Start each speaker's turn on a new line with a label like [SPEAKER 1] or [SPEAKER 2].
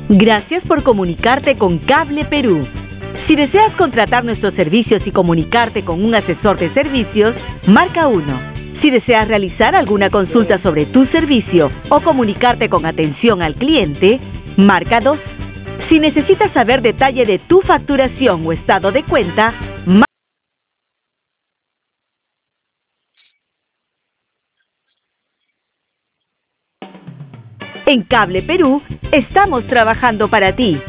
[SPEAKER 1] Gracias por comunicarte con Cable Perú. Si deseas contratar nuestros servicios y comunicarte con un asesor de servicios, marca 1. Si deseas realizar alguna consulta sobre tu servicio o comunicarte con atención al cliente, marca 2. Si necesitas saber detalle de tu facturación o estado de cuenta, en Cable Perú estamos trabajando para ti.